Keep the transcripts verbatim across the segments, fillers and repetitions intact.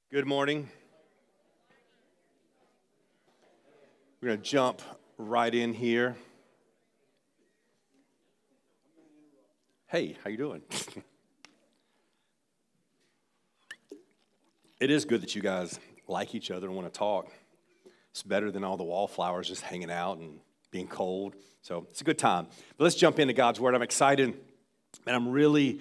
Good morning. We're going to jump right in here. Hey, how you doing? It is good that you guys like each other and want to talk. It's better than all the wallflowers just hanging out and being cold. So it's a good time. But let's jump into God's Word. I'm excited, and I'm really,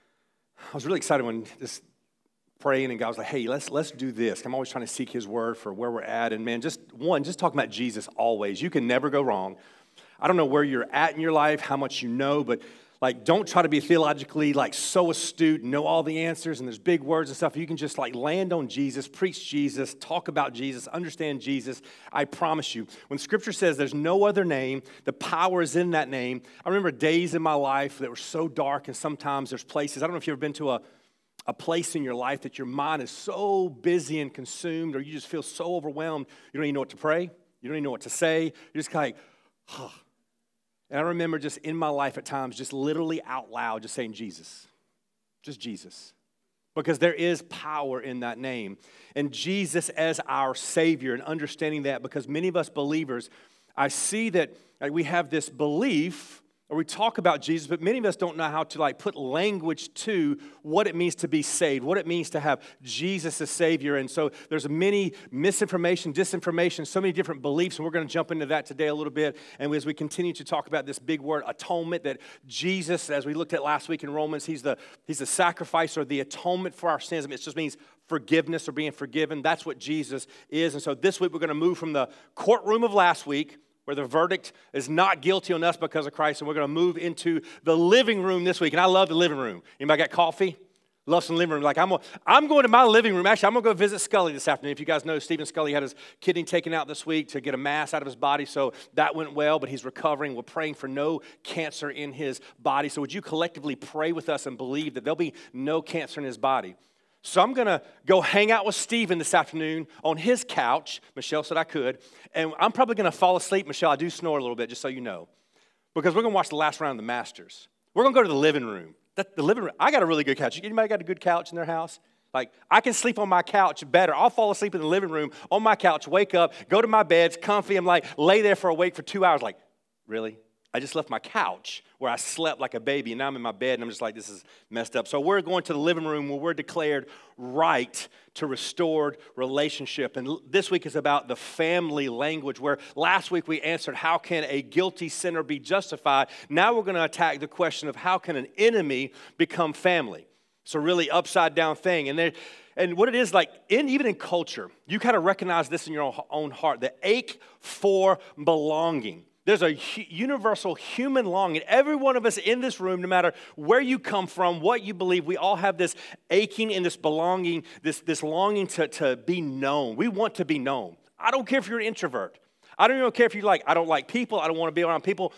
I was really excited when this praying, and God was like, hey, let's let's do this. I'm always trying to seek His Word for where we're at. And man, just one, just talking about Jesus always. You can never go wrong. I don't know where you're at in your life, how much you know, but like, don't try to be theologically like so astute, know all the answers, and there's big words and stuff. You can just like land on Jesus, preach Jesus, talk about Jesus, understand Jesus. I promise you, when Scripture says there's no other name, the power is in that name. I remember days in my life that were so dark, and sometimes there's places. I don't know if you've ever been to a a place in your life that your mind is so busy and consumed, or you just feel so overwhelmed, you don't even know what to pray, you don't even know what to say, you're just kind of like, huh. And I remember just in my life at times, just literally out loud, just saying Jesus, just Jesus. Because there is power in that name. And Jesus as our Savior, and understanding that, because many of us believers, I see that like, we have this belief, or we talk about Jesus, but many of us don't know how to like put language to what it means to be saved, what it means to have Jesus as Savior. And so there's many misinformation, disinformation, so many different beliefs, and we're going to jump into that today a little bit. And as we continue to talk about this big word, atonement, that Jesus, as we looked at last week in Romans, he's the, he's the sacrifice or the atonement for our sins. I mean, it just means forgiveness or being forgiven. That's what Jesus is. And so this week we're going to move from the courtroom of last week, where the verdict is not guilty on us because of Christ, and we're going to move into the living room this week. And I love the living room. Anybody got coffee? Love some living room. Like I'm, I'm going to my living room. Actually, I'm going to go visit Scully this afternoon. If you guys know, Stephen Scully had his kidney taken out this week to get a mass out of his body, so that went well, but he's recovering. We're praying for no cancer in his body. So would you collectively pray with us and believe that there'll be no cancer in his body? So I'm going to go hang out with Stephen this afternoon on his couch. Michelle said I could. And I'm probably going to fall asleep. Michelle, I do snore a little bit, just so you know. Because we're going to watch the last round of the Masters. We're going to go to the living room. That, the living room. I got a really good couch. Anybody got a good couch in their house? Like, I can sleep on my couch better. I'll fall asleep in the living room on my couch, wake up, go to my bed, it's comfy. I'm like, lay there for a wake for two hours. Like, really? I just left my couch where I slept like a baby, and now I'm in my bed, and I'm just like, this is messed up. So we're going to the living room where we're declared right to restored relationship. And this week is about the family language, where last week we answered, how can a guilty sinner be justified? Now we're going to attack the question of how can an enemy become family? It's a really upside down thing. And there, and what it is like, in even in culture, you kind of recognize this in your own heart, the ache for belonging. There's a universal human longing. Every one of us in this room, no matter where you come from, what you believe, we all have this aching and this belonging, this, this longing to, to be known. We want to be known. I don't care if you're an introvert. I don't even care if you like, I don't like people. I don't want to be around people.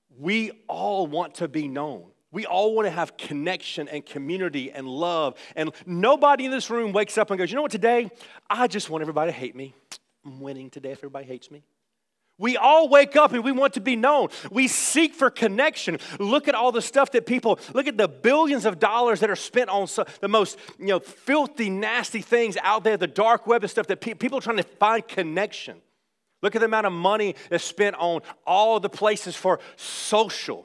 We all want to be known. We all want to have connection and community and love. And nobody in this room wakes up and goes, you know what, today, I just want everybody to hate me. I'm winning today if everybody hates me. We all wake up and we want to be known. We seek for connection. Look at all the stuff that people, look at the billions of dollars that are spent on so, the most, you know, filthy, nasty things out there, the dark web and stuff that pe- people are trying to find connection. Look at the amount of money that's spent on all the places for social.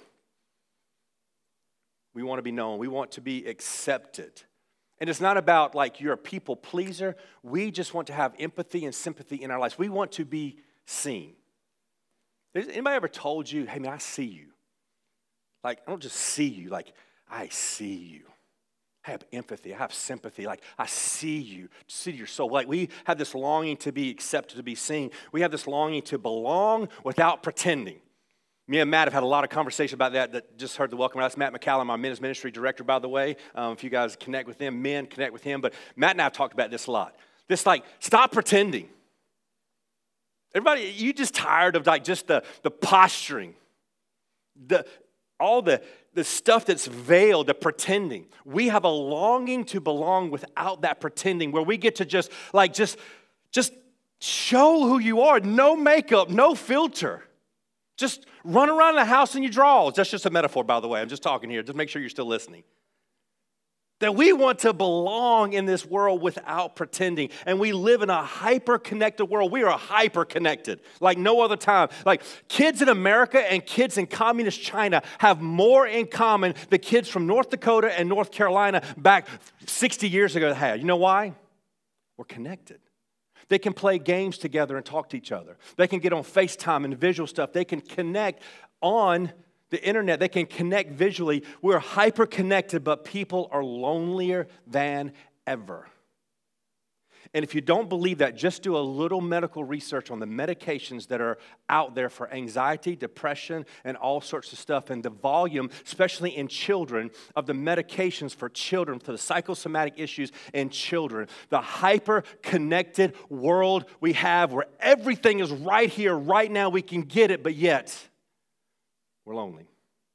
We want to be known. We want to be accepted. And it's not about like you're a people pleaser. We just want to have empathy and sympathy in our lives. We want to be seen. Has anybody ever told you, hey, man, I see you? Like, I don't just see you. Like, I see you. I have empathy. I have sympathy. Like, I see you. See your soul. Like, we have this longing to be accepted, to be seen. We have this longing to belong without pretending. Me and Matt have had a lot of conversation about that, that just heard the welcome. That's Matt McCallum, our men's ministry director, by the way. Um, if you guys connect with them, men, connect with him. But Matt and I have talked about this a lot. This, like, stop pretending. Everybody, you just tired of like just the, the posturing, the all the, the stuff that's veiled, the pretending. We have a longing to belong without that pretending, where we get to just like just, just show who you are. No makeup, no filter. Just run around the house in your drawers. That's just a metaphor, by the way. I'm just talking here. Just make sure you're still listening. That we want to belong in this world without pretending. And we live in a hyper-connected world. We are hyper-connected like no other time. Like kids in America and kids in communist China have more in common than kids from North Dakota and North Carolina back sixty years ago had. You know why? We're connected. They can play games together and talk to each other. They can get on FaceTime and visual stuff. They can connect on the internet. They can connect visually. We're hyper-connected, but people are lonelier than ever. And if you don't believe that, just do a little medical research on the medications that are out there for anxiety, depression, and all sorts of stuff. And the volume, especially in children, of the medications for children, for the psychosomatic issues in children. The hyper-connected world we have where everything is right here, right now. We can get it, but yet we're lonely.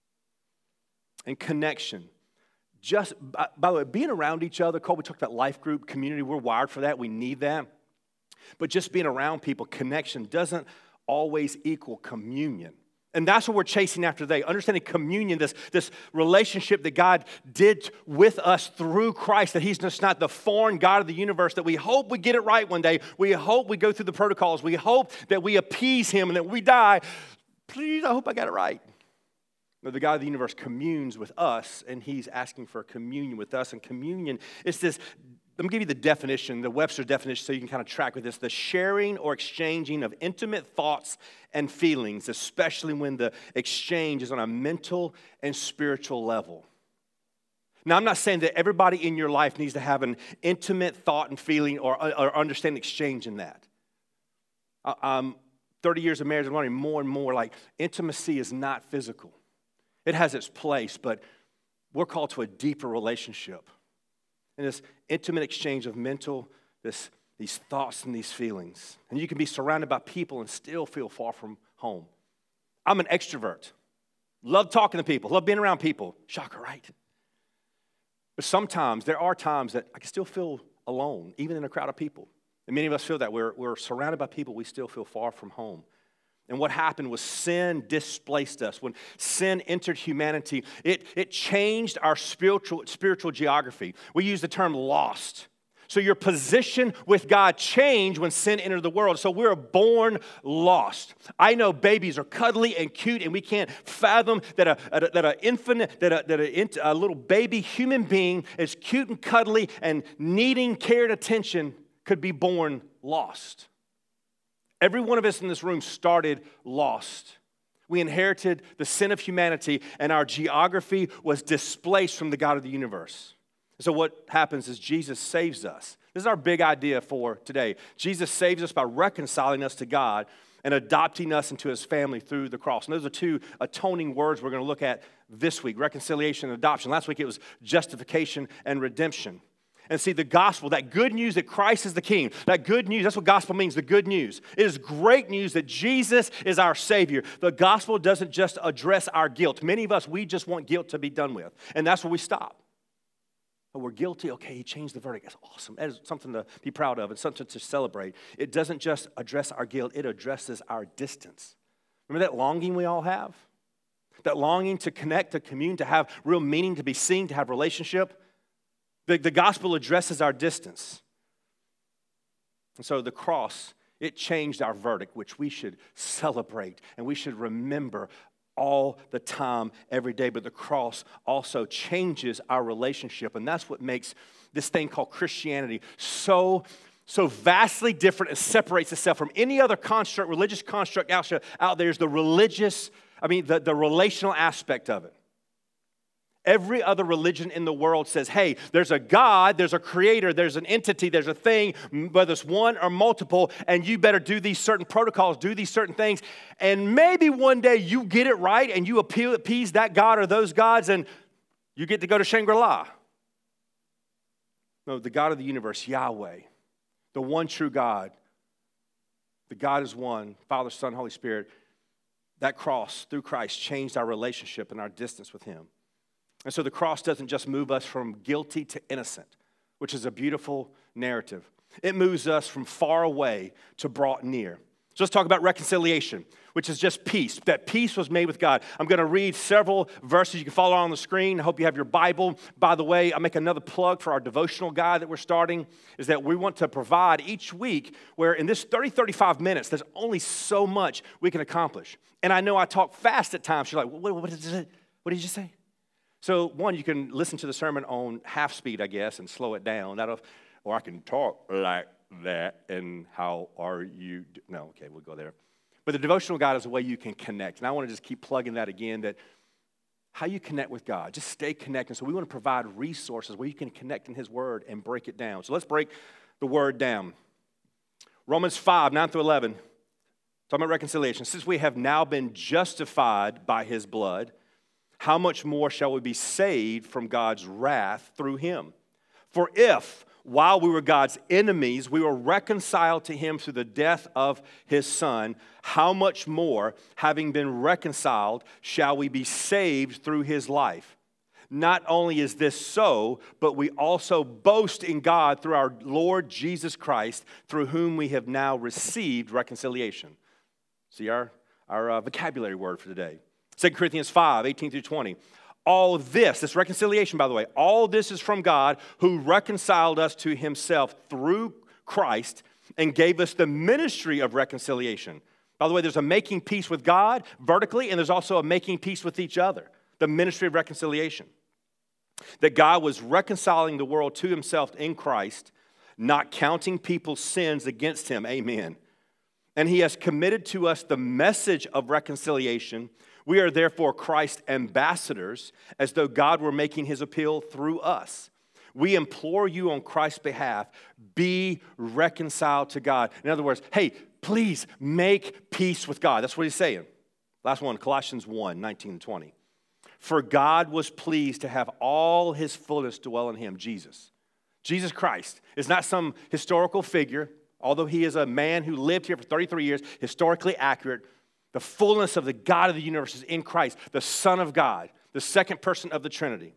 And connection. Just, by, by the way, being around each other, Cole, we talked about life group, community, we're wired for that, we need that. But just being around people, connection doesn't always equal communion. And that's what we're chasing after today. Understanding communion, this, this relationship that God did with us through Christ, that He's just not the foreign God of the universe, that we hope we get it right one day. We hope we go through the protocols. We hope that we appease Him and that we die. Please, I hope I got it right. No, the God of the universe communes with us, and He's asking for communion with us. And communion is this, let me give you the definition, the Webster definition, so you can kind of track with this. The sharing or exchanging of intimate thoughts and feelings, especially when the exchange is on a mental and spiritual level. Now, I'm not saying that everybody in your life needs to have an intimate thought and feeling or, or understand exchange in that. Um, thirty years of marriage, I'm learning more and more, like, intimacy is not physical. It has its place, but we're called to a deeper relationship. And this intimate exchange of mental, this, these thoughts and these feelings. And you can be surrounded by people and still feel far from home. I'm an extrovert. Love talking to people. Love being around people. Shocker, right? But sometimes, there are times that I can still feel alone, even in a crowd of people. And many of us feel that. We're, we're surrounded by people, we still feel far from home. And what happened was sin displaced us. When sin entered humanity, it, it changed our spiritual, spiritual geography. We use the term lost. So your position with God changed when sin entered the world. So we're born lost. I know babies are cuddly and cute, and we can't fathom that a, a that an infant, that a, that a, a little baby human being is cute and cuddly and needing care and attention could be born lost. Every one of us in this room started lost. We inherited the sin of humanity, and our geography was displaced from the God of the universe. So what happens is Jesus saves us. This is our big idea for today. Jesus saves us by reconciling us to God and adopting us into His family through the cross. And those are two atoning words we're going to look at this week, reconciliation and adoption. Last week it was justification and redemption. And see, the gospel, that good news that Christ is the King, that good news, that's what gospel means, the good news. It is great news that Jesus is our Savior. The gospel doesn't just address our guilt. Many of us, we just want guilt to be done with. And that's where we stop. But we're guilty, okay, He changed the verdict. That's awesome. That is something to be proud of and something to celebrate. It doesn't just address our guilt, it addresses our distance. Remember that longing we all have? That longing to connect, to commune, to have real meaning, to be seen, to have relationship? The, the gospel addresses our distance. And so the cross, it changed our verdict, which we should celebrate and we should remember all the time, every day. But the cross also changes our relationship. And that's what makes this thing called Christianity so, so vastly different and separates itself from any other construct, religious construct out, out there is the religious, I mean, the, the relational aspect of it. Every other religion in the world says, hey, there's a God, there's a creator, there's an entity, there's a thing, whether it's one or multiple, and you better do these certain protocols, do these certain things, and maybe one day you get it right and you appeal, appease that God or those gods and you get to go to Shangri-La. No, the God of the universe, Yahweh, the one true God, the God is one, Father, Son, Holy Spirit. That cross through Christ changed our relationship and our distance with Him. And so the cross doesn't just move us from guilty to innocent, which is a beautiful narrative. It moves us from far away to brought near. So let's talk about reconciliation, which is just peace. That peace was made with God. I'm going to read several verses. You can follow on the screen. I hope you have your Bible. By the way, I'll make another plug for our devotional guide that we're starting, is that we want to provide each week where in this thirty, thirty-five minutes, there's only so much we can accomplish. And I know I talk fast at times. You're like, what, what, is it? What did you say? So one, you can listen to the sermon on half speed, I guess, and slow it down. That'll, or I can talk like that, and how are you? Do- no, okay, we'll go there. But the devotional guide is a way you can connect. And I want to just keep plugging that again, that how you connect with God. Just stay connected. So we want to provide resources where you can connect in his word and break it down. So let's break the word down. Romans five, nine through eleven, talking about reconciliation. Since we have now been justified by his blood, how much more shall we be saved from God's wrath through him? For if, while we were God's enemies, we were reconciled to him through the death of his son, how much more, having been reconciled, shall we be saved through his life? Not only is this so, but we also boast in God through our Lord Jesus Christ, through whom we have now received reconciliation. See our, our uh, vocabulary word for today. Second Corinthians five, eighteen through twenty. All this, this reconciliation, by the way, all this is from God who reconciled us to himself through Christ and gave us the ministry of reconciliation. By the way, there's a making peace with God vertically, and there's also a making peace with each other, the ministry of reconciliation. That God was reconciling the world to himself in Christ, not counting people's sins against him. Amen. And he has committed to us the message of reconciliation. We are therefore Christ's ambassadors, as though God were making his appeal through us. We implore you on Christ's behalf, be reconciled to God. In other words, hey, please make peace with God. That's what he's saying. Last one, Colossians one, nineteen and twenty. For God was pleased to have all his fullness dwell in him, Jesus. Jesus Christ is not some historical figure, although he is a man who lived here for thirty-three years, historically accurate. The fullness of the God of the universe is in Christ, the Son of God, the second person of the Trinity.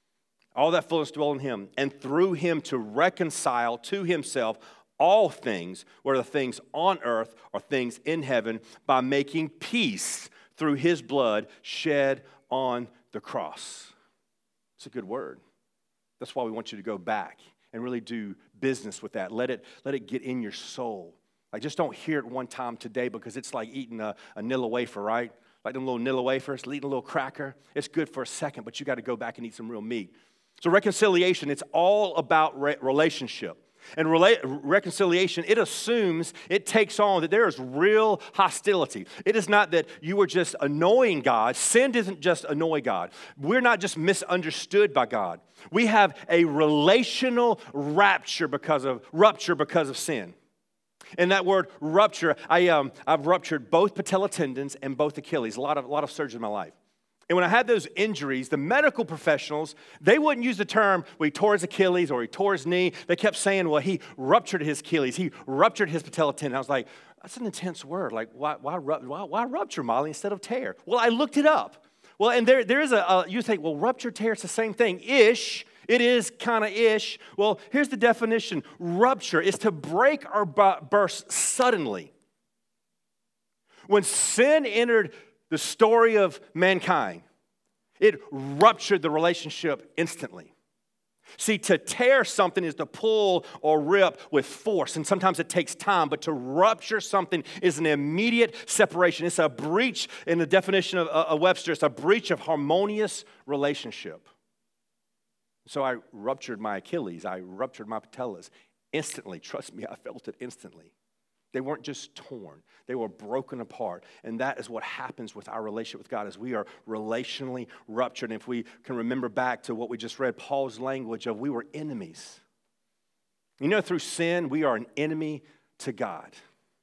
All that fullness dwell in him, and through him to reconcile to himself all things, whether things on earth or things in heaven, by making peace through his blood shed on the cross. It's a good word. That's why we want you to go back and really do business with that. Let it, let it get in your soul. Like, just don't hear it one time today, because it's like eating a, a Nilla wafer, right? Like them little Nilla wafers, eating a little cracker. It's good for a second, but you got to go back and eat some real meat. So reconciliation, it's all about re- relationship. And rela- reconciliation, it assumes, it takes on that there is real hostility. It is not that you are just annoying God. Sin doesn't just annoy God. We're not just misunderstood by God. We have a relational rapture because of rupture because of sin. And that word rupture, I, um, I've ruptured both patella tendons and both Achilles, a lot of, a lot of surgery in my life. And when I had those injuries, the medical professionals, they wouldn't use the term, well, he tore his Achilles or he tore his knee. They kept saying, well, he ruptured his Achilles. He ruptured his patella tendon. I was like, that's an intense word. Like, why, why, why, why rupture, Molly, instead of tear? Well, I looked it up. Well, and there, there is a, a, you think, well, rupture, tear, it's the same thing. Ish. It is kind of ish. Well, here's the definition. Rupture is to break or burst suddenly. When sin entered the story of mankind, it ruptured the relationship instantly. See, to tear something is to pull or rip with force, and sometimes it takes time, but to rupture something is an immediate separation. It's a breach, in the definition of uh, Webster, it's a breach of harmonious relationship. So I ruptured my Achilles. I ruptured my patellas instantly. Trust me, I felt it instantly. They weren't just torn. They were broken apart. And that is what happens with our relationship with God, as we are relationally ruptured. And if we can remember back to what we just read, Paul's language of we were enemies. You know, through sin, we are an enemy to God.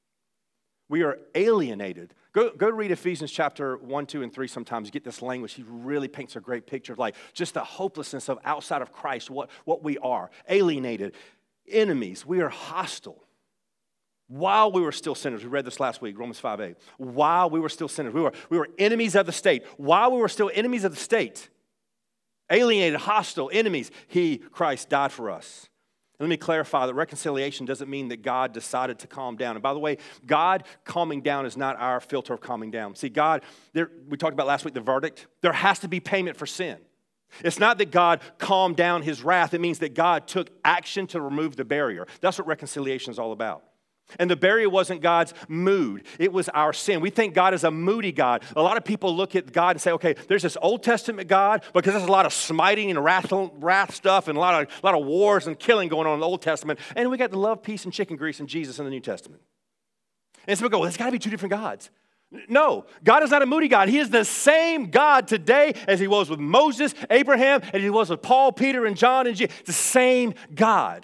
We are alienated. Go, go read Ephesians chapter one, two, and three sometimes. Get this language. He really paints a great picture of like just the hopelessness of outside of Christ, what, what we are. Alienated, enemies. We are hostile. While we were still sinners, we read this last week, Romans five eight. While we were still sinners, we were, we were enemies of the state. While we were still enemies of the state, alienated, hostile, enemies, he, Christ, died for us. Let me clarify that reconciliation doesn't mean that God decided to calm down. And by the way, God calming down is not our filter of calming down. See, God, there, we talked about last week the verdict. There has to be payment for sin. It's not that God calmed down his wrath. It means that God took action to remove the barrier. That's what reconciliation is all about. And the barrier wasn't God's mood. It was our sin. We think God is a moody God. A lot of people look at God and say, okay, there's this Old Testament God because there's a lot of smiting and wrath, wrath stuff and a lot of, a lot of wars and killing going on in the Old Testament. And we got the love, peace, and chicken grease in Jesus in the New Testament. And so we go, well, there's got to be two different gods. No, God is not a moody God. He is the same God today as he was with Moses, Abraham, and he was with Paul, Peter, and John, and Jesus. The same God.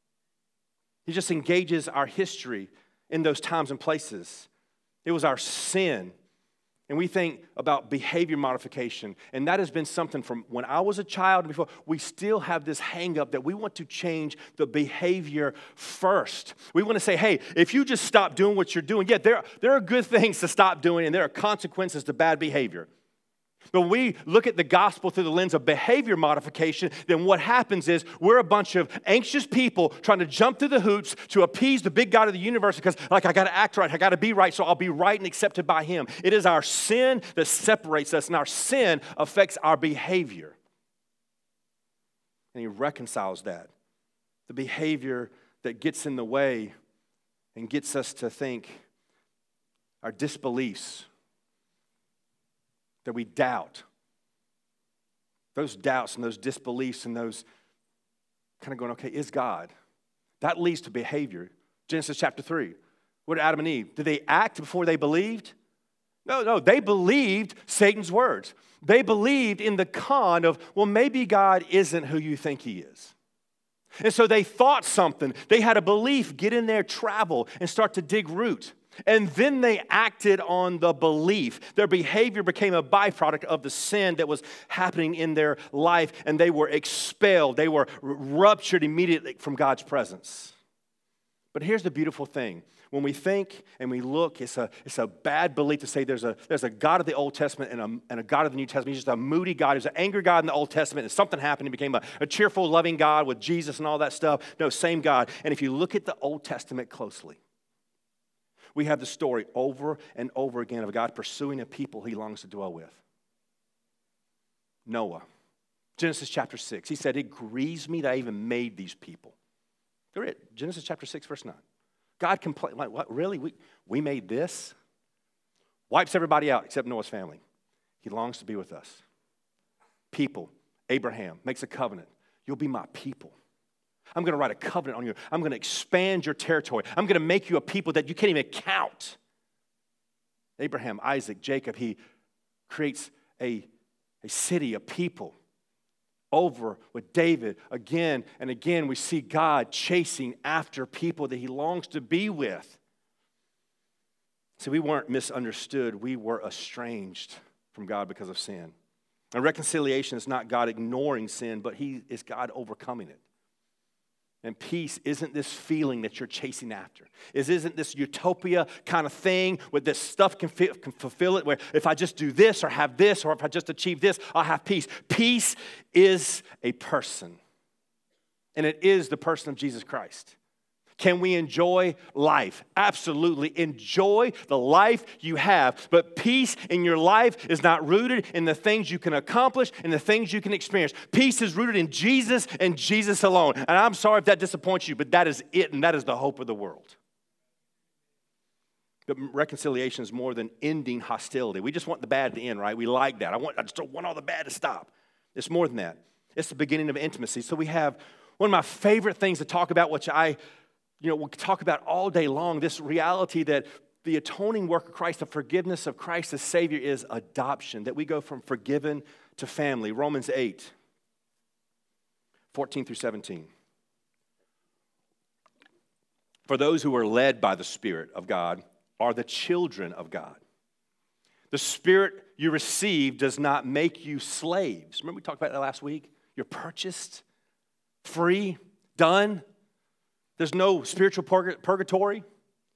He just engages our history in those times and places. It was our sin. And we think about behavior modification. And that has been something from when I was a child and before. We still have this hang up that we want to change the behavior first. We want to say, hey, if you just stop doing what you're doing, yeah, there, there are good things to stop doing and there are consequences to bad behavior. But when we look at the gospel through the lens of behavior modification, then what happens is we're a bunch of anxious people trying to jump through the hoops to appease the big God of the universe because, like, I got to act right, I got to be right, so I'll be right and accepted by him. It is our sin that separates us, and our sin affects our behavior. And he reconciles that. The behavior that gets in the way and gets us to think our disbeliefs, that we doubt. Those doubts and those disbeliefs and those kind of going, okay, is God? That leads to behavior. Genesis chapter three. What did Adam and Eve? Did they act before they believed? No, no, they believed Satan's words. They believed in the con of, well, maybe God isn't who you think he is. And so they thought something. They had a belief, get in there, travel, and start to dig root. And then they acted on the belief. Their behavior became a byproduct of the sin that was happening in their life, and they were expelled. They were ruptured immediately from God's presence. But here's the beautiful thing. When we think and we look, it's a, it's a bad belief to say there's a, there's a God of the Old Testament and a, and a God of the New Testament. He's just a moody God. He's an angry God in the Old Testament, and something happened. He became a, a cheerful, loving God with Jesus and all that stuff. No, same God. And if you look at the Old Testament closely, we have the story over and over again of God pursuing a people he longs to dwell with. Noah. Genesis chapter six. He said, it grieves me that I even made these people. They're it. Genesis chapter six, verse nine. God complained, like, what, really? We, we made this? Wipes everybody out except Noah's family. He longs to be with us. People. Abraham makes a covenant. You'll be my people. I'm going to write a covenant on you. I'm going to expand your territory. I'm going to make you a people that you can't even count. Abraham, Isaac, Jacob, he creates a, a city, a people. Over with David, again and again, we see God chasing after people that he longs to be with. See, we weren't misunderstood. We were estranged from God because of sin. And reconciliation is not God ignoring sin, but he is God overcoming it. And peace isn't this feeling that you're chasing after. It isn't this utopia kind of thing where this stuff can, fi- can fulfill it, where if I just do this or have this or if I just achieve this, I'll have peace. Peace is a person. And it is the person of Jesus Christ. Can we enjoy life? Absolutely. Enjoy the life you have. But peace in your life is not rooted in the things you can accomplish and the things you can experience. Peace is rooted in Jesus and Jesus alone. And I'm sorry if that disappoints you, but that is it, and that is the hope of the world. But reconciliation is more than ending hostility. We just want the bad to end, right? We like that. I want, I just don't want all the bad to stop. It's more than that. It's the beginning of intimacy. So we have one of my favorite things to talk about, which I You know, we'll talk about all day long, this reality that the atoning work of Christ, the forgiveness of Christ as Savior is adoption, that we go from forgiven to family. Romans eight, fourteen through seventeen. For those who are led by the Spirit of God are the children of God. The Spirit you receive does not make you slaves. Remember we talked about that last week? You're purchased, free, done. There's no spiritual purgatory.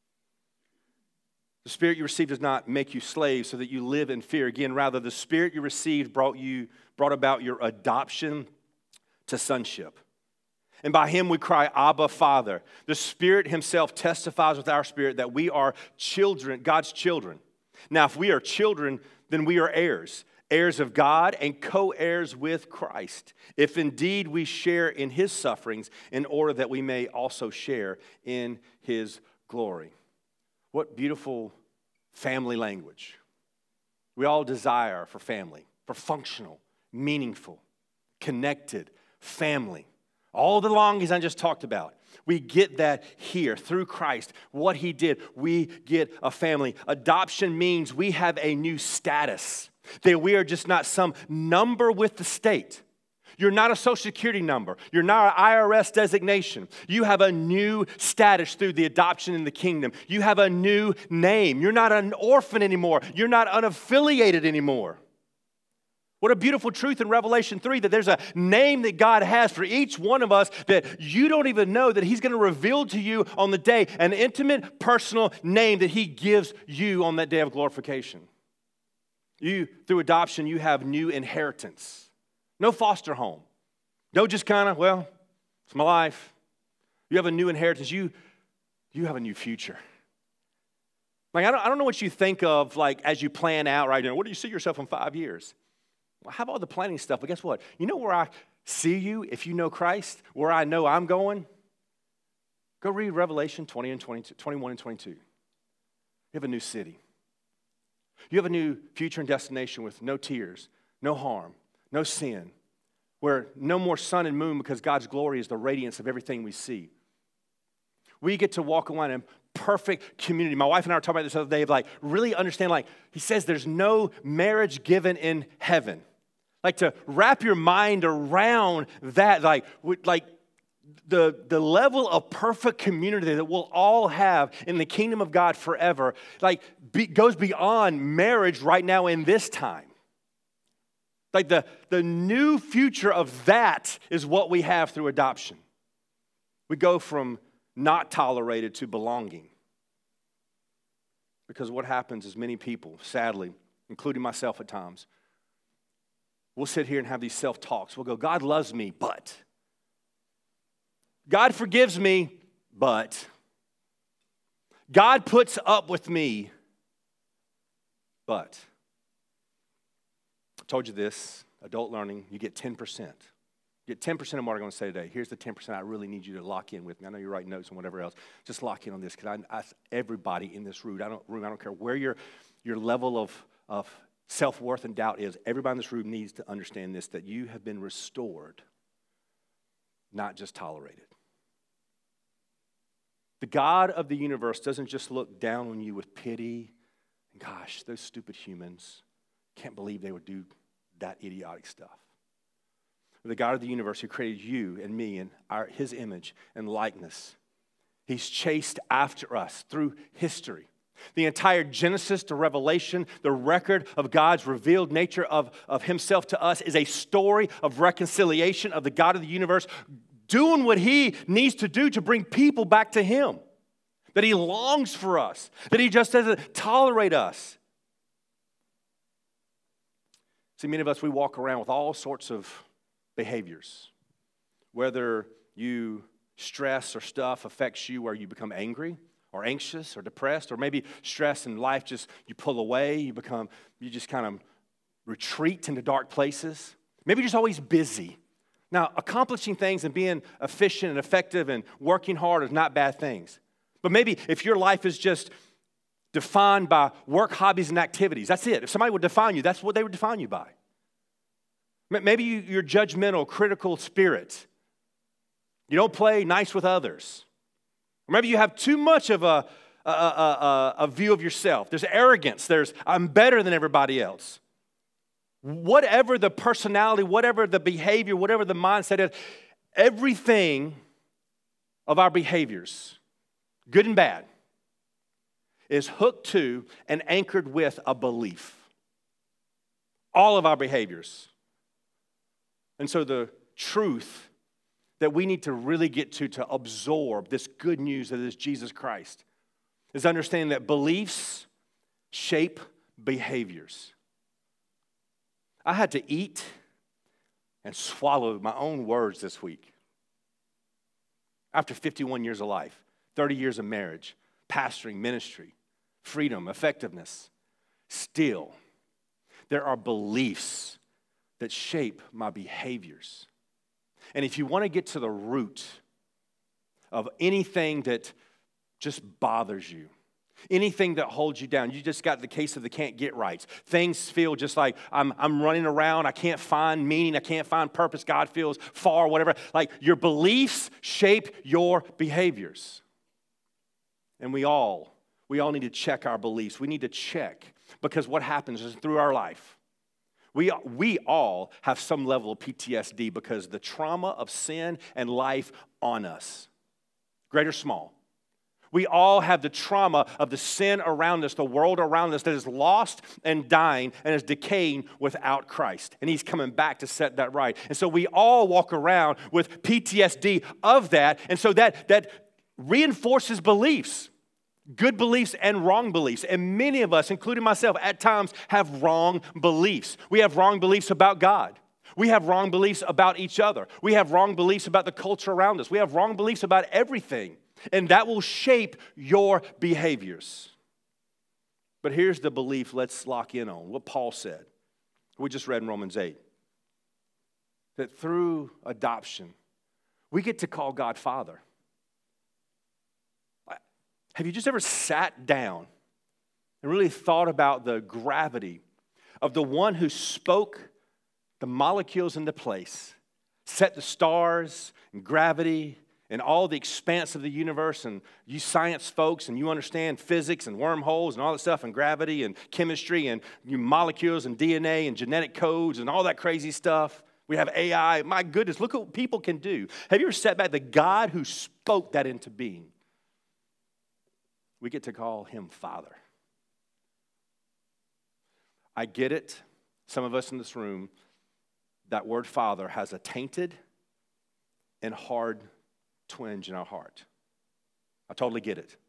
The Spirit you received does not make you slaves so that you live in fear. Again, rather, the Spirit you received brought you brought about your adoption to sonship. And by him we cry, Abba, Father. The Spirit himself testifies with our spirit that we are children, God's children. Now, if we are children, then we are heirs, heirs of God and co-heirs with Christ, if indeed we share in his sufferings, in order that we may also share in his glory. What beautiful family language. We all desire for family, for functional, meaningful, connected family. All the longings I just talked about. We get that here through Christ. What he did, we get a family. Adoption means we have a new status. That we are just not some number with the state. You're not a Social Security number. You're not an I R S designation. You have a new status through the adoption in the kingdom. You have a new name. You're not an orphan anymore. You're not unaffiliated anymore. What a beautiful truth in Revelation three, that there's a name that God has for each one of us that you don't even know, that he's going to reveal to you on the day, an intimate, personal name that he gives you on that day of glorification. You, through adoption, you have new inheritance. No foster home. No just kind of, well, it's my life. You have a new inheritance. You, you have a new future. Like, I don't, I don't know what you think of, like, as you plan out right now. What do you see yourself in five years? Well, how about the planning stuff? But guess what? You know where I see you if you know Christ? Where I know I'm going? Go read Revelation twenty and twenty-two, twenty-one and twenty-two. You have a new city. You have a new future and destination with no tears, no harm, no sin, where no more sun and moon because God's glory is the radiance of everything we see. We get to walk around in perfect community. My wife and I were talking about this the other day of like really understand, like he says there's no marriage given in heaven. Like to wrap your mind around that, like, like the, the level of perfect community that we'll all have in the kingdom of God forever, like be, goes beyond marriage right now in this time. Like the, the new future of that is what we have through adoption. We go from not tolerated to belonging. Because what happens is many people, sadly, including myself at times, we'll sit here and have these self-talks. We'll go, God loves me, but. God forgives me, but. God puts up with me, but. I told you this, adult learning, you get ten percent. You get ten percent of what I'm going to say today. Here's the ten percent I really need you to lock in with me. I know you're writing notes and whatever else. Just lock in on this because I ask everybody in this room, I don't, room, I don't care where your, your level of, of self-worth and doubt is. Everybody in this room needs to understand this, that you have been restored, not just tolerated. The God of the universe doesn't just look down on you with pity. Gosh, those stupid humans. Can't believe they would do that idiotic stuff. The God of the universe who created you and me in our, his image and likeness. He's chased after us through history. The entire Genesis to Revelation, the record of God's revealed nature of, of himself to us is a story of reconciliation of the God of the universe doing what he needs to do to bring people back to him. That he longs for us. That he just doesn't tolerate us. See, many of us, we walk around with all sorts of behaviors. Whether you stress or stuff affects you where you become angry or anxious or depressed, or maybe stress in life just, you pull away, you become, you just kind of retreat into dark places. Maybe you're just always busy. Now, accomplishing things and being efficient and effective and working hard is not bad things. But maybe if your life is just defined by work, hobbies, and activities, that's it. If somebody would define you, that's what they would define you by. Maybe you're judgmental, critical spirit. You don't play nice with others. Or maybe you have too much of a, a, a, a view of yourself. There's arrogance. There's, I'm better than everybody else. Whatever the personality, whatever the behavior, whatever the mindset is, everything of our behaviors, good and bad, is hooked to and anchored with a belief. All of our behaviors. And so the truth that we need to really get to to absorb this good news that is Jesus Christ is understanding that beliefs shape behaviors. I had to eat and swallow my own words this week. after fifty-one years of life, thirty years of marriage, pastoring, ministry, freedom, effectiveness. Still, there are beliefs that shape my behaviors. And if you want to get to the root of anything that just bothers you, anything that holds you down, you just got the case of the can't get rights. Things feel just like I'm, I'm running around, I can't find meaning, I can't find purpose, God feels far, whatever. Like your beliefs shape your behaviors. And we all, we all need to check our beliefs. We need to check. Because what happens is through our life, we, we all have some level of P T S D because the trauma of sin and life on us, great or small. We all have the trauma of the sin around us, the world around us that is lost and dying and is decaying without Christ. And he's coming back to set that right. And so we all walk around with P T S D of that. And so that, that reinforces beliefs. Good beliefs and wrong beliefs. And many of us, including myself, at times have wrong beliefs. We have wrong beliefs about God. We have wrong beliefs about each other. We have wrong beliefs about the culture around us. We have wrong beliefs about everything. And that will shape your behaviors. But here's the belief let's lock in on, what Paul said. We just read in Romans eight. That through adoption, we get to call God Father. Have you just ever sat down and really thought about the gravity of the one who spoke the molecules into place, set the stars and gravity and all the expanse of the universe, and you science folks and you understand physics and wormholes and all that stuff and gravity and chemistry and you molecules and D N A and genetic codes and all that crazy stuff. We have A I. My goodness, look at what people can do. Have you ever sat back? The God who spoke that into being, we get to call him Father. I get it. Some of us in this room, that word Father has a tainted and hard twinge in our heart. I totally get it.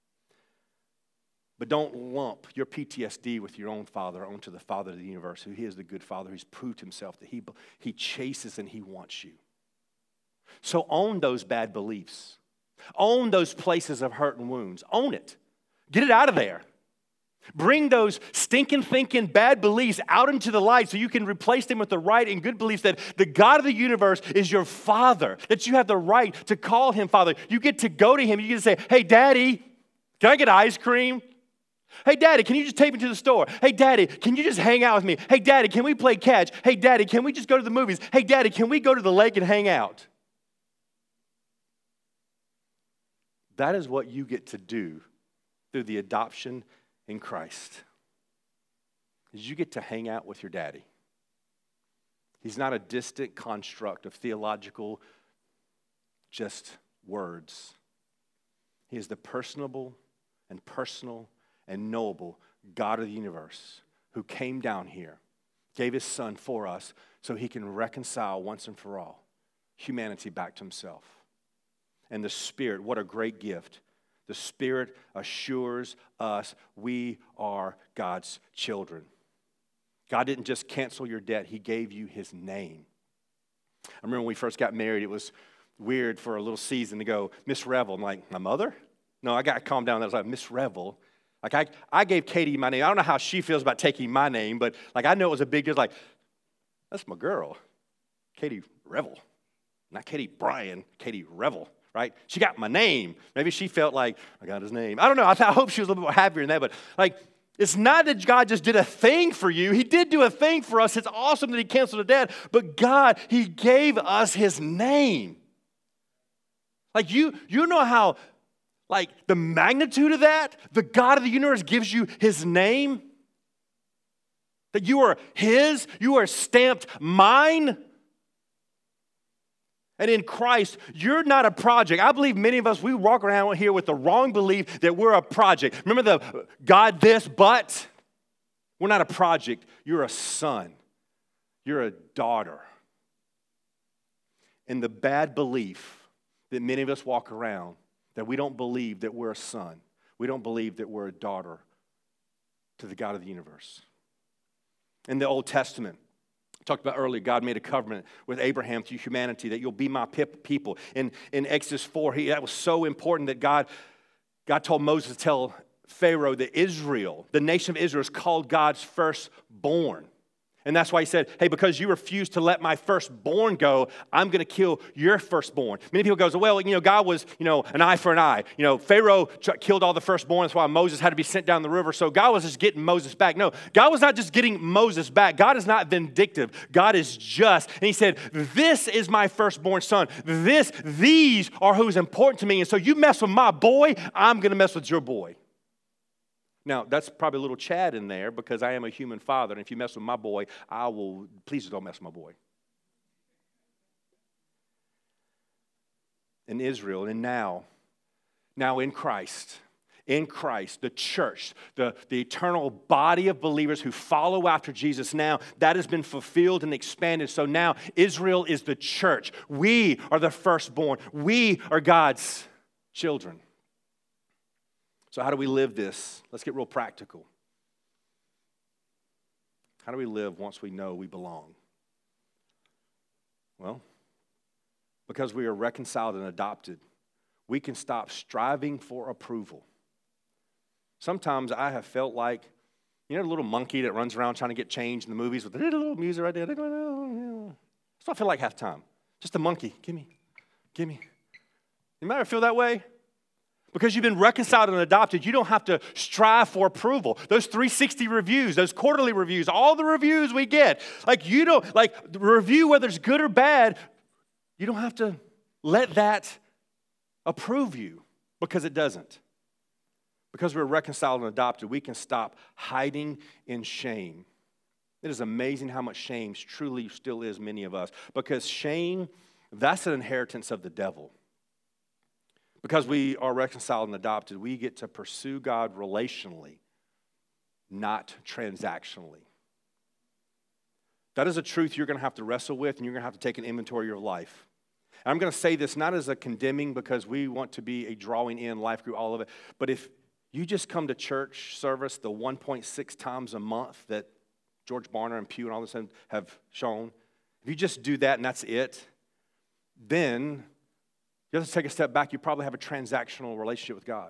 But don't lump your P T S D with your own father onto the Father of the universe, who he is the good Father who's proved himself that he, he chases and he wants you. So own those bad beliefs. Own those places of hurt and wounds. Own it. Get it out of there. Bring those stinking thinking bad beliefs out into the light so you can replace them with the right and good beliefs that the God of the universe is your Father, that you have the right to call him Father. You get to go to him. You get to say, hey, Daddy, can I get ice cream? Hey, Daddy, can you just take me to the store? Hey, Daddy, can you just hang out with me? Hey, Daddy, can we play catch? Hey, Daddy, can we just go to the movies? Hey, Daddy, can we go to the lake and hang out? That is what you get to do through the adoption in Christ. Is you get to hang out with your daddy. He's not a distant construct of theological just words. He is the personable and personal and knowable God of the universe who came down here, gave his son for us so he can reconcile once and for all humanity back to himself. And the Spirit, what a great gift. The Spirit assures us we are God's children. God didn't just cancel your debt. He gave you his name. I remember when we first got married, it was weird for a little season to go, Miss Revel. I'm like, my mother? No, I got calmed down. I was like, Miss Revel. Like, I, I gave Katie my name. I don't know how she feels about taking my name, but like I know it was a big deal. Like, that's my girl, Katie Revel. Not Katie Bryan, Katie Revel. Right? She got my name. Maybe she felt like, I got his name. I don't know. I, th- I hope she was a little bit more happier than that. But like, it's not that God just did a thing for you. He did do a thing for us. It's awesome that he canceled the debt. But God, he gave us his name. Like you, you know how, like the magnitude of that? The God of the universe gives you his name. That you are his. You are stamped mine. And in Christ, you're not a project. I believe many of us, we walk around here with the wrong belief that we're a project. Remember the God this, but we're not a project. You're a son. You're a daughter. And the bad belief that many of us walk around, that we don't believe that we're a son. We don't believe that we're a daughter to the God of the universe. In the Old Testament, Talked about earlier, God made a covenant with Abraham through humanity that you'll be my people. In, in Exodus four, he, that was so important that God, God told Moses to tell Pharaoh that Israel, the nation of Israel, is called God's firstborn. And that's why he said, hey, because you refuse to let my firstborn go, I'm going to kill your firstborn. Many people go, well, you know, God was, you know, an eye for an eye. You know, Pharaoh killed all the firstborn. That's why Moses had to be sent down the river. So God was just getting Moses back. No, God was not just getting Moses back. God is not vindictive. God is just. And he said, this is my firstborn son. This, these are who's important to me. And so you mess with my boy, I'm going to mess with your boy. Now, that's probably a little Chad in there because I am a human father, and if you mess with my boy, I will, please don't mess with my boy. In Israel, and now, now in Christ, in Christ, the church, the, the eternal body of believers who follow after Jesus now, that has been fulfilled and expanded. So now Israel is the church. We are the firstborn. We are God's children. So how do we live this? Let's get real practical. How do we live once we know we belong? Well, because we are reconciled and adopted, we can stop striving for approval. Sometimes I have felt like, you know, the little monkey that runs around trying to get change in the movies with the little music right there. That's what I feel like half the time. Just a monkey. Give me. Give me. You might ever feel that way? Because you've been reconciled and adopted, you don't have to strive for approval. Those three sixty reviews, those quarterly reviews, all the reviews we get, like you don't, like review whether it's good or bad, you don't have to let that approve you because it doesn't. Because we're reconciled and adopted, we can stop hiding in shame. It is amazing how much shame truly still is many of us. Because shame, that's an inheritance of the devil. Because we are reconciled and adopted, we get to pursue God relationally, not transactionally. That is a truth you're going to have to wrestle with, and you're going to have to take an inventory of your life. And I'm going to say this not as a condemning because we want to be a drawing in life group, all of it, but if you just come to church service the one point six times a month that George Barner and Pew and all this have shown, if you just do that and that's it, then you have to take a step back. You probably have a transactional relationship with God.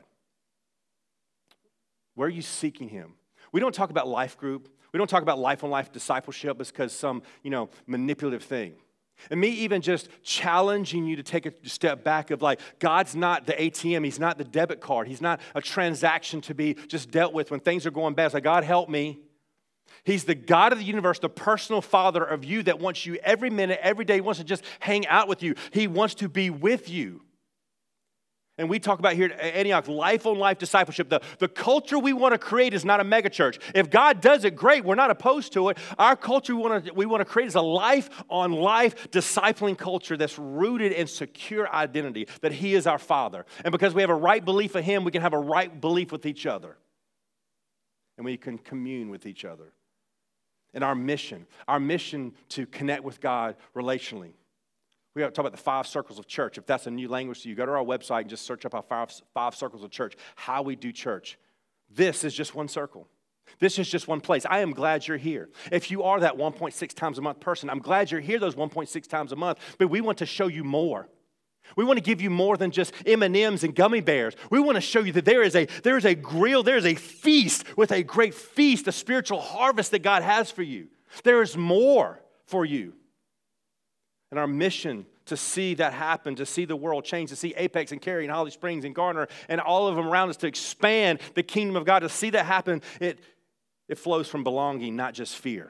Where are you seeking Him? We don't talk about life group. We don't talk about life-on-life discipleship because some, you know, manipulative thing. And me even just challenging you to take a step back of like, God's not the A T M. He's not the debit card. He's not a transaction to be just dealt with when things are going bad. It's like, God, help me. He's the God of the universe, the personal Father of you that wants you every minute, every day. He wants to just hang out with you. He wants to be with you. And we talk about here at Antioch, life-on-life discipleship. The, the culture we want to create is not a megachurch. If God does it, great. We're not opposed to it. Our culture we want to, we want to create is a life-on-life discipling culture that's rooted in secure identity, that He is our Father. And because we have a right belief in Him, we can have a right belief with each other. And we can commune with each other. And our mission, our mission to connect with God relationally. We talk about the five circles of church. If that's a new language to you, go to our website and just search up our five, five circles of church, how we do church. This is just one circle. This is just one place. I am glad you're here. If you are that one point six times a month person, I'm glad you're here those one point six times a month, but we want to show you more. We want to give you more than just M and M's and gummy bears. We want to show you that there is a, there is a grill, there is a feast with a great feast, a spiritual harvest that God has for you. There is more for you. And our mission to see that happen, to see the world change, to see Apex and Cary and Holly Springs and Garner and all of them around us, to expand the kingdom of God, to see that happen, it, it flows from belonging, not just fear.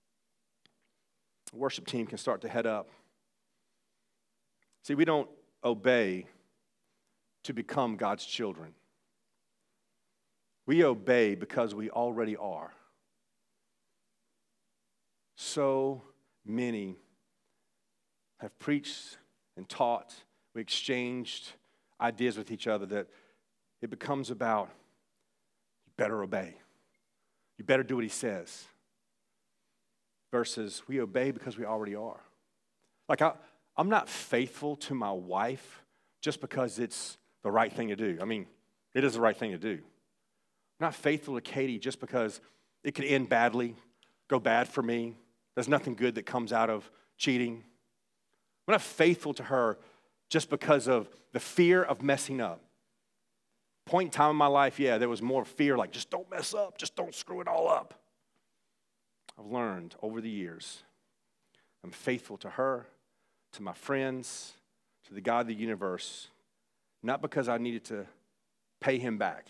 The worship team can start to head up. See, we don't obey to become God's children. We obey because we already are. So many have preached and taught. We exchanged ideas with each other that it becomes about, you better obey. You better do what He says. Versus, we obey because we already are. Like, I, I'm not faithful to my wife just because it's the right thing to do. I mean, it is the right thing to do. I'm not faithful to Katie just because it could end badly, go bad for me. There's nothing good that comes out of cheating. We're not faithful to her just because of the fear of messing up. Point in time in my life, yeah, there was more fear, like just don't mess up, just don't screw it all up. I've learned over the years, I'm faithful to her, to my friends, to the God of the universe, not because I needed to pay him back.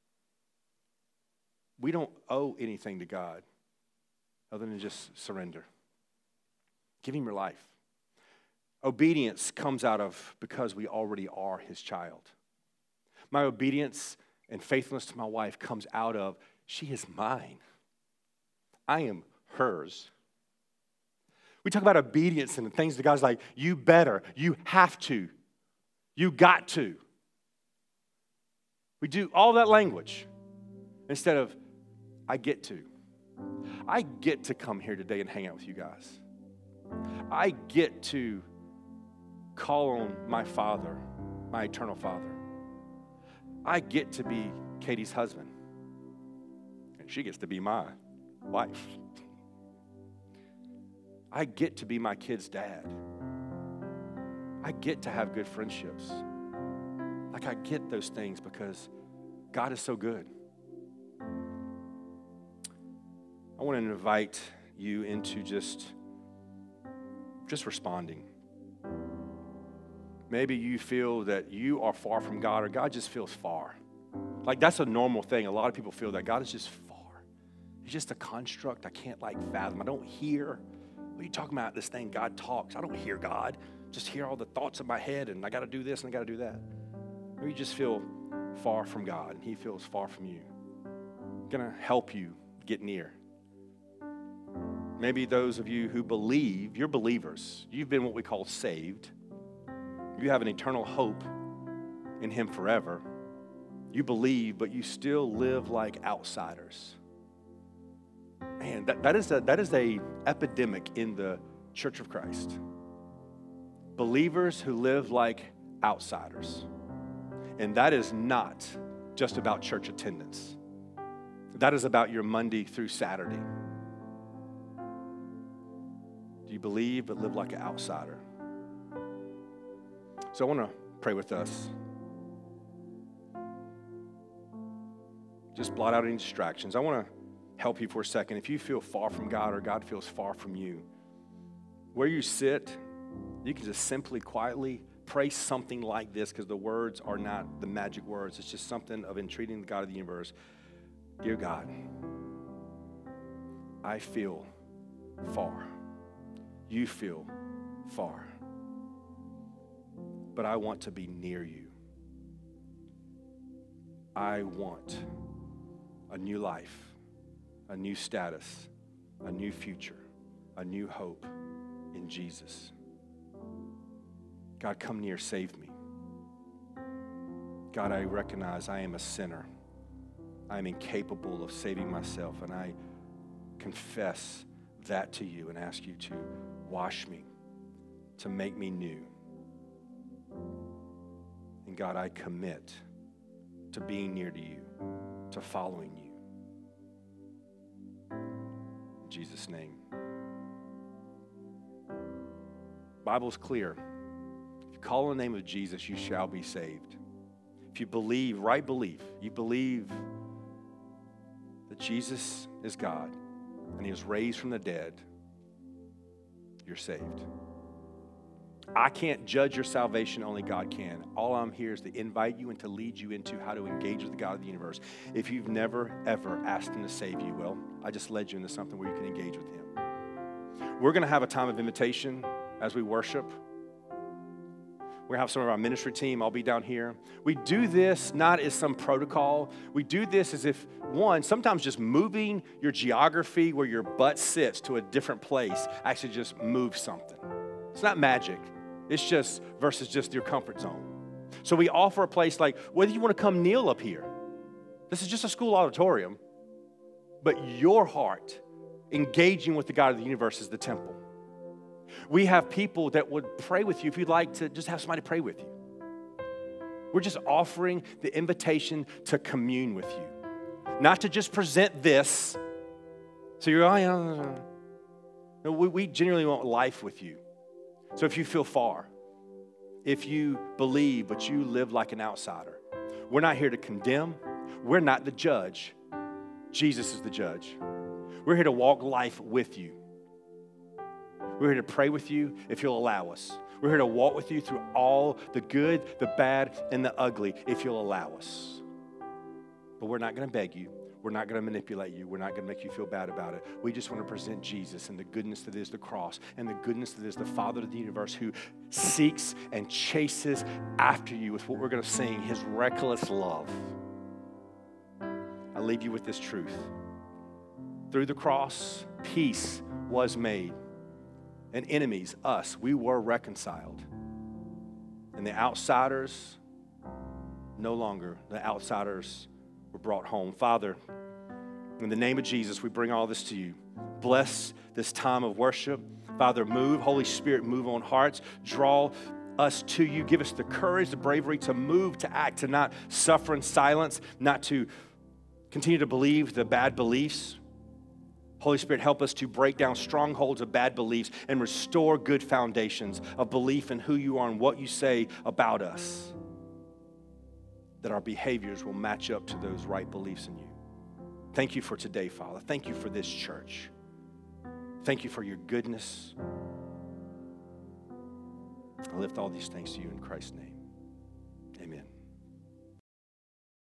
We don't owe anything to God other than just surrender. Give him your life. Obedience comes out of because we already are his child. My obedience and faithfulness to my wife comes out of she is mine. I am hers. We talk about obedience and things that God's like, you better, you have to, you got to. We do all that language instead of I get to. I get to come here today and hang out with you guys. I get to call on my Father, my eternal Father. I get to be Katie's husband, and she gets to be my wife. I get to be my kid's dad. I get to have good friendships. Like I get those things because God is so good. I want to invite you into just, just responding. Maybe you feel that you are far from God or God just feels far. Like that's a normal thing. A lot of people feel that God is just far. He's just a construct I can't like fathom. I don't hear. What are you talking about? This thing, God talks. I don't hear God. Just hear all the thoughts in my head and I got to do this and I got to do that. Maybe you just feel far from God and he feels far from you. I'm going to help you get near. Maybe those of you who believe, you're believers. You've been what we call saved. You have an eternal hope in him forever. You believe, but you still live like outsiders. Man, that, that is a that is a epidemic in the Church of Christ. Believers who live like outsiders. And that is not just about church attendance. That is about your Monday through Saturday. Do you believe but live like an outsider? So I want to pray with us. Just blot out any distractions. I want to help you for a second. If you feel far from God or God feels far from you, where you sit, you can just simply, quietly pray something like this because the words are not the magic words. It's just something of entreating the God of the universe. Dear God, I feel far. You feel far. But I want to be near you. I want a new life, a new status, a new future, a new hope in Jesus. God, come near, save me. God, I recognize I am a sinner. I am incapable of saving myself, and I confess that to you and ask you to wash me, to make me new. And God, I commit to being near to you, to following you. In Jesus' name. Bible's clear. If you call on the name of Jesus, you shall be saved. If you believe, right belief, you believe that Jesus is God and he was raised from the dead, you're saved. I can't judge your salvation, only God can. All I'm here is to invite you and to lead you into how to engage with the God of the universe. If you've never, ever asked him to save you, well, I just led you into something where you can engage with him. We're going to have a time of invitation as we worship. We're going to have some of our ministry team. I'll be down here. We do this not as some protocol. We do this as if, one, sometimes just moving your geography where your butt sits to a different place actually just moves something. It's not magic. It's just versus just your comfort zone. So we offer a place like, whether you want to come kneel up here. This is just a school auditorium, but your heart engaging with the God of the universe is the temple. We have people that would pray with you if you'd like to just have somebody pray with you. We're just offering the invitation to commune with you. Not to just present this. So you're, oh, yeah, No, we, we genuinely want life with you. So if you feel far, if you believe but you live like an outsider, we're not here to condemn. We're not the judge. Jesus is the judge. We're here to walk life with you. We're here to pray with you if you'll allow us. We're here to walk with you through all the good, the bad, and the ugly if you'll allow us. But we're not going to beg you. We're not going to manipulate you. We're not going to make you feel bad about it. We just want to present Jesus and the goodness that is the cross and the goodness that is the Father of the universe who seeks and chases after you with what we're going to sing, his reckless love. I leave you with this truth. Through the cross, peace was made. And enemies, us, we were reconciled. And the outsiders, no longer, the outsiders were brought home. Father, in the name of Jesus, we bring all this to you. Bless this time of worship. Father, move. Holy Spirit, move on hearts. Draw us to you. Give us the courage, the bravery to move, to act, to not suffer in silence, not to continue to believe the bad beliefs. Holy Spirit, help us to break down strongholds of bad beliefs and restore good foundations of belief in who you are and what you say about us, that our behaviors will match up to those right beliefs in you. Thank you for today, Father. Thank you for this church. Thank you for your goodness. I lift all these things to you in Christ's name. Amen.